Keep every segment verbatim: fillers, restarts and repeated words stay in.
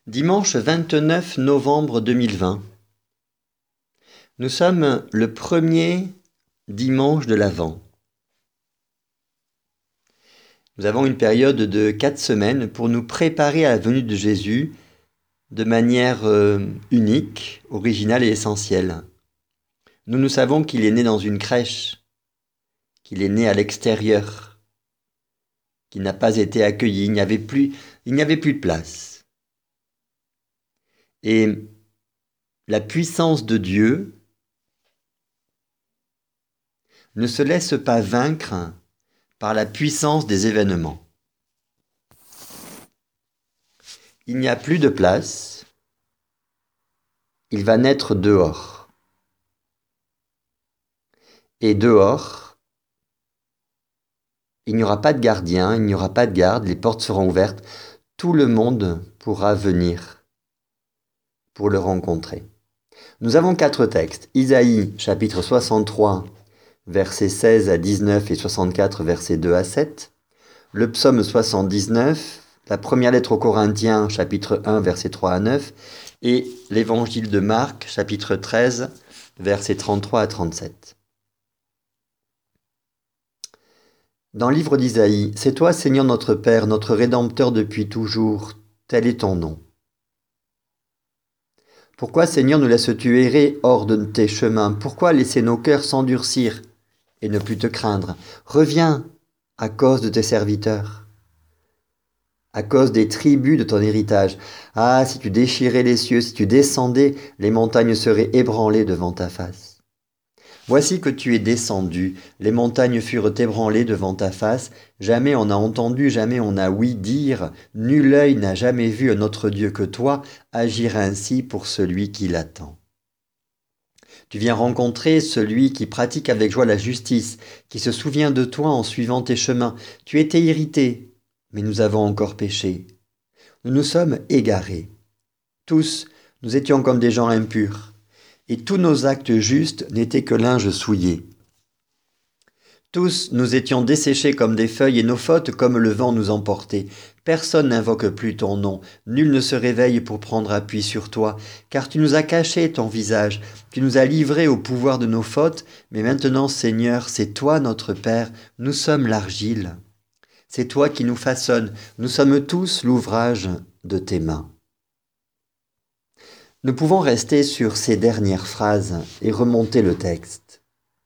Dimanche vingt-neuf novembre deux mille vingt. Nous sommes le premier dimanche de l'Avent. Nous avons une période de quatre semaines pour nous préparer à la venue de Jésus de manière euh, unique, originale et essentielle. Nous nous savons qu'il est né dans une crèche, qu'il est né à l'extérieur, qu'il n'a pas été accueilli, il n'y avait plus, il n'y avait plus de place. Et la puissance de Dieu ne se laisse pas vaincre par la puissance des événements. Il n'y a plus de place, il va naître dehors. Et dehors, il n'y aura pas de gardien, il n'y aura pas de garde, les portes seront ouvertes, tout le monde pourra venir pour le rencontrer. Nous avons quatre textes. Isaïe, chapitre soixante-trois, versets seize à dix-neuf et soixante-quatre, versets deux à sept. Le psaume soixante-dix-neuf, la première lettre aux Corinthiens, chapitre un, versets trois à neuf. Et l'évangile de Marc, chapitre treize, versets trente-trois à trente-sept. Dans le livre d'Isaïe, « C'est toi, Seigneur notre Père, notre Rédempteur depuis toujours, tel est ton nom. Pourquoi, Seigneur, nous laisses-tu errer hors de tes chemins? Pourquoi laisser nos cœurs s'endurcir et ne plus te craindre? Reviens à cause de tes serviteurs, à cause des tribus de ton héritage. Ah, si tu déchirais les cieux, si tu descendais, les montagnes seraient ébranlées devant ta face. Voici que tu es descendu, les montagnes furent ébranlées devant ta face. Jamais on n'a entendu, jamais on n'a ouï dire, nul œil n'a jamais vu un autre Dieu que toi agir ainsi pour celui qui l'attend. Tu viens rencontrer celui qui pratique avec joie la justice, qui se souvient de toi en suivant tes chemins. Tu étais irrité, mais nous avons encore péché. Nous nous sommes égarés. Tous, nous étions comme des gens impurs. Et tous nos actes justes n'étaient que linge souillé. Tous nous étions desséchés comme des feuilles et nos fautes comme le vent nous emportait. Personne n'invoque plus ton nom, nul ne se réveille pour prendre appui sur toi, car tu nous as caché ton visage, tu nous as livrés au pouvoir de nos fautes, mais maintenant, Seigneur, c'est toi notre Père, nous sommes l'argile. C'est toi qui nous façonnes, nous sommes tous l'ouvrage de tes mains. Nous pouvons rester sur ces dernières phrases et remonter le texte.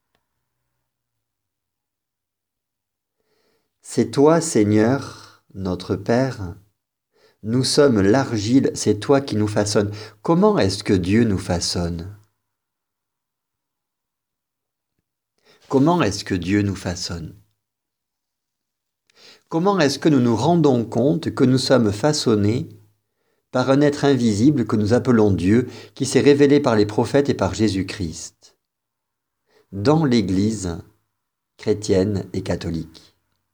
C'est toi, Seigneur, notre Père, nous sommes l'argile, c'est toi qui nous façonnes. Comment est-ce que Dieu nous façonne? Comment est-ce que Dieu nous façonne? Comment est-ce que nous nous rendons compte que nous sommes façonnés par un être invisible que nous appelons Dieu, qui s'est révélé par les prophètes et par Jésus-Christ, dans l'Église chrétienne et catholique.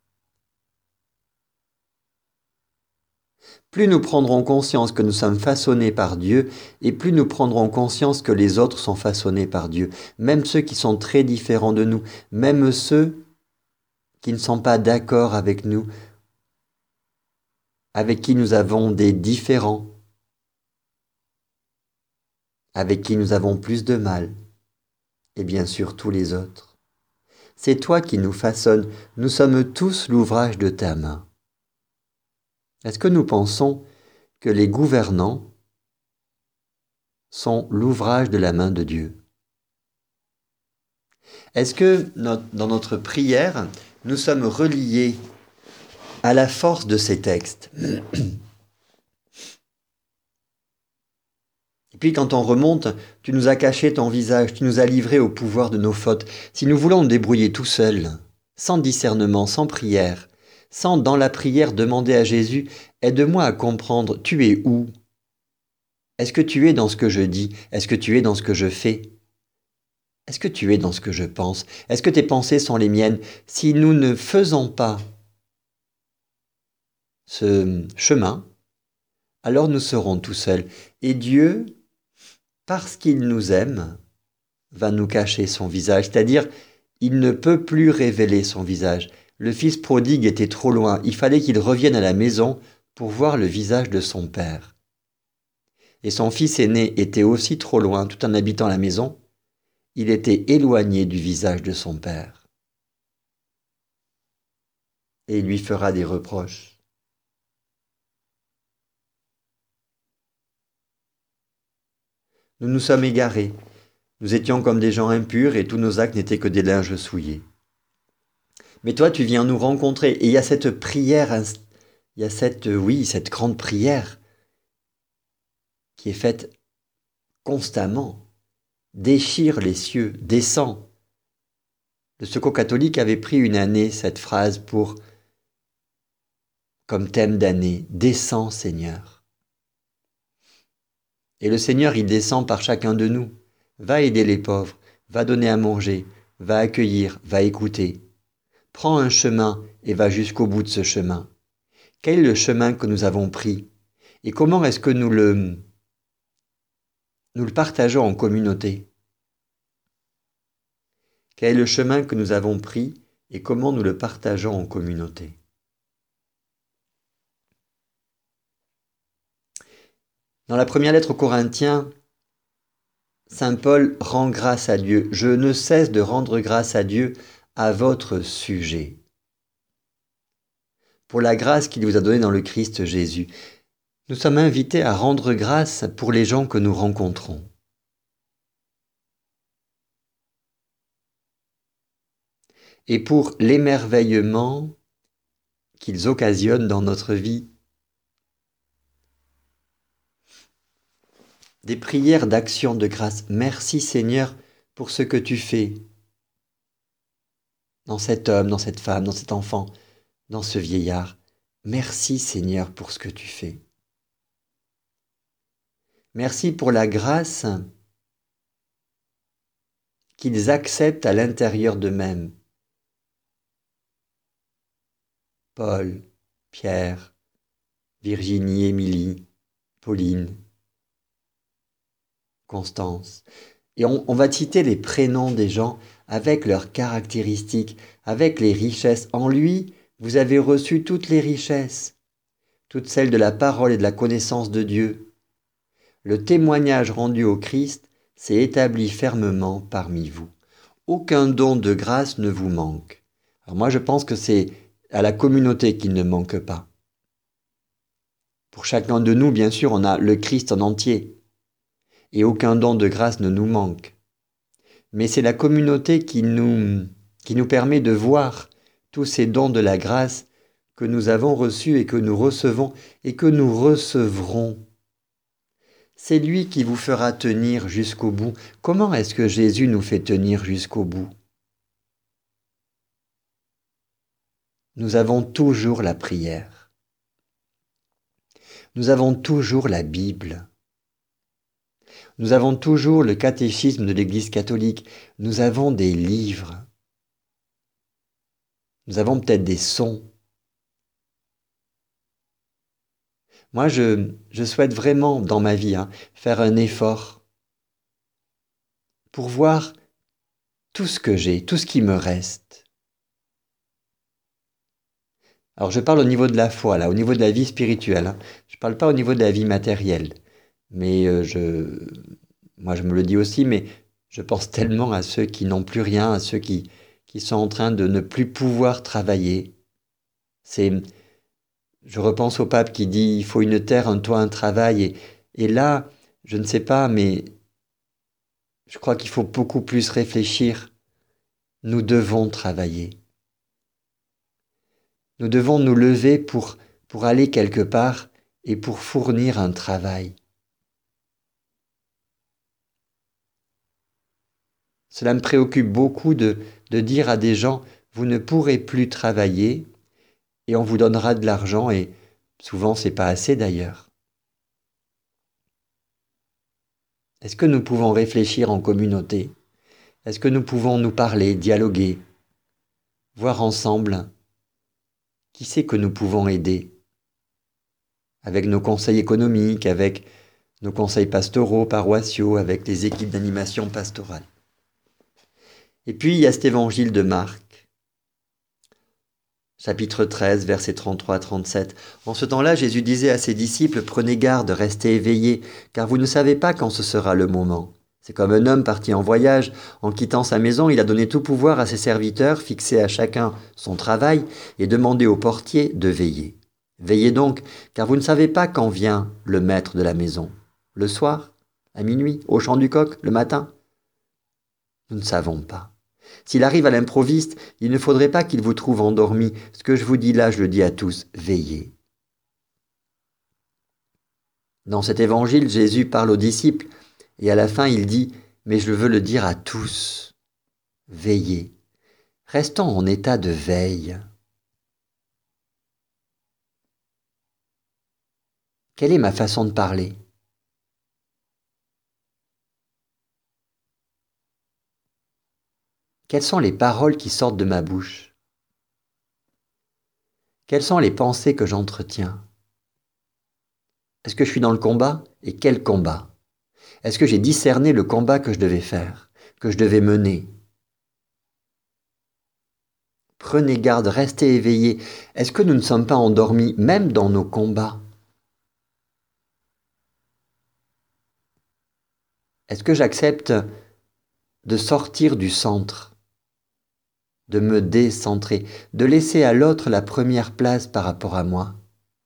Plus nous prendrons conscience que nous sommes façonnés par Dieu, et plus nous prendrons conscience que les autres sont façonnés par Dieu, même ceux qui sont très différents de nous, même ceux qui ne sont pas d'accord avec nous, avec qui nous avons des différends, avec qui nous avons plus de mal, et bien sûr tous les autres. C'est toi qui nous façonnes, nous sommes tous l'ouvrage de ta main. Est-ce que nous pensons que les gouvernants sont l'ouvrage de la main de Dieu? Est-ce que dans notre prière, nous sommes reliés à la force de ces textes? Et puis quand on remonte, tu nous as caché ton visage, tu nous as livrés au pouvoir de nos fautes. Si nous voulons nous débrouiller tout seuls, sans discernement, sans prière, sans dans la prière demander à Jésus, aide-moi à comprendre, tu es où? Est-ce que tu es dans ce que je dis? Est-ce que tu es dans ce que je fais? Est-ce que tu es dans ce que je pense? Est-ce que tes pensées sont les miennes? Si nous ne faisons pas ce chemin, alors nous serons tout seuls. Et Dieu, parce qu'il nous aime, va nous cacher son visage, c'est-à-dire il ne peut plus révéler son visage. Le fils prodigue était trop loin, il fallait qu'il revienne à la maison pour voir le visage de son père. et son fils aîné était aussi trop loin tout en habitant la maison, il était éloigné du visage de son père. Et il lui fera des reproches. Nous nous sommes égarés. Nous étions comme des gens impurs et tous nos actes n'étaient que des linges souillés. Mais toi, tu viens nous rencontrer et il y a cette prière, il y a cette, oui, cette grande prière qui est faite constamment. Déchire les cieux, descend. Le Secours catholique avait pris une année cette phrase pour, comme thème d'année, descends Seigneur. Et le Seigneur, il descend par chacun de nous. Va aider les pauvres, va donner à manger, va accueillir, va écouter. Prends un chemin et va jusqu'au bout de ce chemin. Quel est le chemin que nous avons pris? Et comment est-ce que nous le, nous le partageons en communauté? Quel est le chemin que nous avons pris et comment nous le partageons en communauté? Dans la première lettre aux Corinthiens, Saint Paul rend grâce à Dieu. Je ne cesse de rendre grâce à Dieu à votre sujet, pour la grâce qu'il vous a donnée dans le Christ Jésus. Nous sommes invités à rendre grâce pour les gens que nous rencontrons. Et pour l'émerveillement qu'ils occasionnent dans notre vie. Des prières d'action de grâce. Merci Seigneur pour ce que tu fais dans cet homme, dans cette femme, dans cet enfant, dans ce vieillard. Merci Seigneur pour ce que tu fais. Merci pour la grâce qu'ils acceptent à l'intérieur d'eux-mêmes. Paul, Pierre, Virginie, Émilie, Pauline, Constance. Et on, on va citer les prénoms des gens avec leurs caractéristiques, avec les richesses. En lui, vous avez reçu toutes les richesses, toutes celles de la parole et de la connaissance de Dieu. Le témoignage rendu au Christ s'est établi fermement parmi vous. Aucun don de grâce ne vous manque. Alors moi, je pense que c'est à la communauté qu'il ne manque pas. Pour chacun de nous, bien sûr, on a le Christ en entier. Et aucun don de grâce ne nous manque. Mais c'est la communauté qui nous, qui nous permet de voir tous ces dons de la grâce que nous avons reçus et que nous recevons et que nous recevrons. C'est lui qui vous fera tenir jusqu'au bout. Comment est-ce que Jésus nous fait tenir jusqu'au bout? Nous avons toujours la prière. Nous avons toujours la Bible. Nous avons toujours le catéchisme de l'Église catholique. Nous avons des livres. Nous avons peut-être des sons. Moi, je, je souhaite vraiment, dans ma vie, hein, faire un effort pour voir tout ce que j'ai, tout ce qui me reste. Alors, je parle au niveau de la foi, là, au niveau de la vie spirituelle. Hein. Je ne parle pas au niveau de la vie matérielle. Mais euh, je, moi, je me le dis aussi, mais je pense tellement à ceux qui n'ont plus rien, à ceux qui, qui sont en train de ne plus pouvoir travailler. C'est... Je repense au pape qui dit « il faut une terre, un toit, un travail ». Et, et là, je ne sais pas, mais je crois qu'il faut beaucoup plus réfléchir. Nous devons travailler. Nous devons nous lever pour, pour aller quelque part et pour fournir un travail. Cela me préoccupe beaucoup de, de dire à des gens « vous ne pourrez plus travailler ». Et on vous donnera de l'argent, et souvent c'est pas assez d'ailleurs. Est-ce que nous pouvons réfléchir en communauté? Est-ce que nous pouvons nous parler, dialoguer, voir ensemble qui c'est que nous pouvons aider? Avec nos conseils économiques, avec nos conseils pastoraux, paroissiaux, avec les équipes d'animation pastorale. Et puis il y a cet évangile de Marc. Chapitre treize, versets trente-trois à trente-sept. En ce temps-là, Jésus disait à ses disciples, « Prenez garde, restez éveillés, car vous ne savez pas quand ce sera le moment. » C'est comme un homme parti en voyage. En quittant sa maison, il a donné tout pouvoir à ses serviteurs, fixé à chacun son travail et demandé au portier de veiller. Veillez donc, car vous ne savez pas quand vient le maître de la maison. Le soir, à minuit, au chant du coq, le matin. Nous ne savons pas. S'il arrive à l'improviste, il ne faudrait pas qu'il vous trouve endormi. Ce que je vous dis là, je le dis à tous, veillez. Dans cet évangile, Jésus parle aux disciples et à la fin il dit « Mais je veux le dire à tous, veillez. Restons en état de veille. » Quelle est ma façon de parler ? Quelles sont les paroles qui sortent de ma bouche? Quelles sont les pensées que j'entretiens? Est-ce que je suis dans le combat? Et quel combat? Est-ce que j'ai discerné le combat que je devais faire, que je devais mener? Prenez garde, restez éveillés. Est-ce que nous ne sommes pas endormis, même dans nos combats? Est-ce que j'accepte de sortir du centre, de me décentrer, de laisser à l'autre la première place par rapport à moi?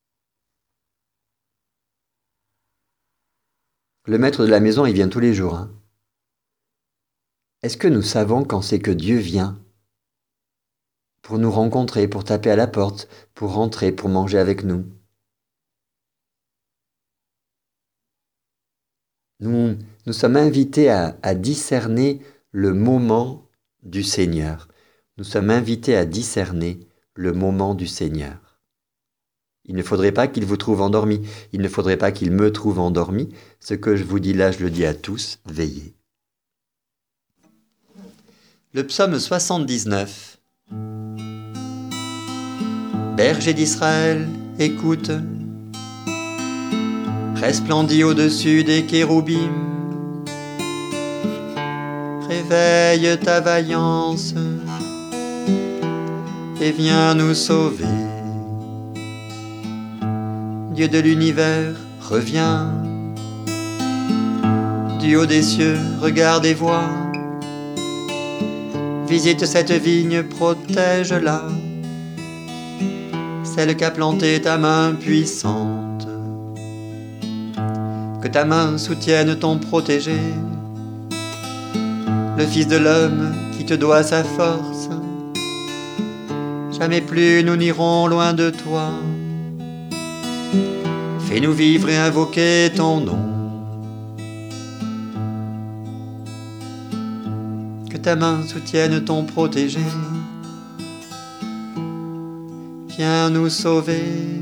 Le maître de la maison, il vient tous les jours. Hein. Est-ce que nous savons quand c'est que Dieu vient pour nous rencontrer, pour taper à la porte, pour rentrer, pour manger avec nous? Nous, nous sommes invités à, à discerner le moment du Seigneur. Nous sommes invités à discerner le moment du Seigneur. Il ne faudrait pas qu'il vous trouve endormi. Il ne faudrait pas qu'il me trouve endormi. Ce que je vous dis là, je le dis à tous, veillez. Le psaume soixante-dix-neuf. Berger d'Israël, écoute. Resplendis au-dessus des kéroubim. Réveille ta vaillance et viens nous sauver. Dieu de l'univers, reviens. Du haut des cieux, regarde et vois. Visite cette vigne, protège-la. Celle qu'a plantée ta main puissante. Que ta main soutienne ton protégé, le Fils de l'homme qui te doit sa force. Jamais plus nous n'irons loin de toi. Fais-nous vivre et invoquer ton nom. Que ta main soutienne ton protégé. Viens nous sauver.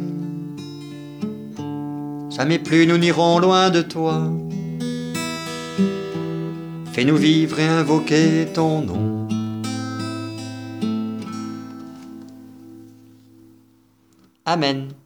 Jamais plus nous n'irons loin de toi. Fais-nous vivre et invoquer ton nom. Amen.